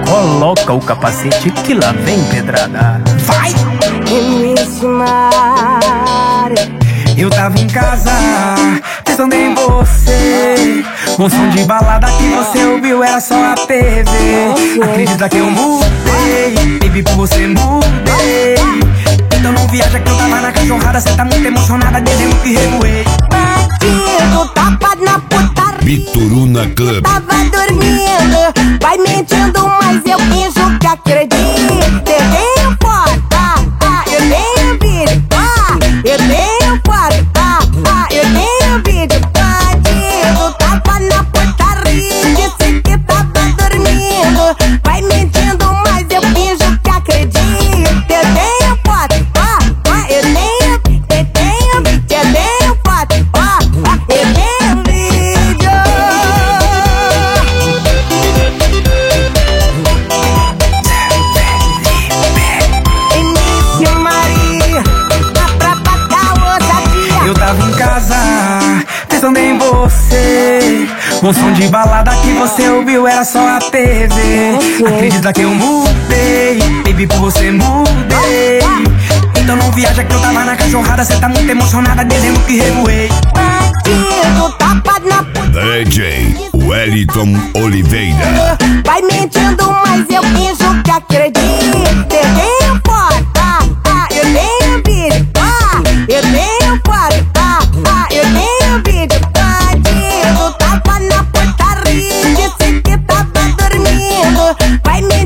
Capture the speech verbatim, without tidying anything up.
Coloca o capacete que lá vem pedrada. Vai! Início mar. Eu tava em casa, pensando em você. Um som de balada que você ouviu era só a T V. Acredita que eu mudei, baby, por você mudei. Então não viaja que eu tava na cachorrada. Cê tá muito emocionada, dizendo que revoei. Bandido, tapa na putaria. Bituruna Club. Tava dormindo, vai mentindo, mas eu finjo que acredito. Eu tenho foto, ah, eu tenho vídeo, ah, eu tenho foto, ah, ah, eu tenho vídeo. Bandido, tapa na putaria. Disse que tava dormindo, vai mentindo, mas eu finjo que acredito. Eu tenho foto, ah, ah, eu tenho, eu tenho vídeo, eu tenho foto, ah, ah, eu tenho vídeo. Início Maria, pra pagar ousadia. Eu tava em casa, pensando em você. Um som de balada que você ouviu era só a T V. Acredita que eu mudei, baby, por você mudei. Então não viaja que eu tava na cachorrada. Cê tá muito emocionada, dizendo que revoei. Bandido, tapa na putaria. D J Wellington Oliveira. Vai mentindo, mas eu finjo que acredito. Eu tenho foto, ah, ah, eu tenho vídeo, ah, eu tenho foto, ah, ah, eu tenho vídeo. Bandido, tapa na putaria. Disse que tava dormindo, vai me